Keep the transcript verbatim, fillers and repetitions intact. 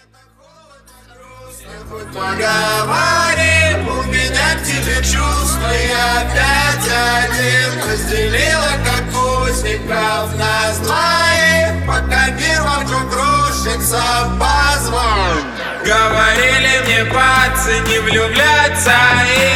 Поговорим, у меня к тебе чувства, я опять один. Разделила как узников нас двоих, пока мир вокруг крушится, позволь. Говорили мне, пацы, не влюбляться и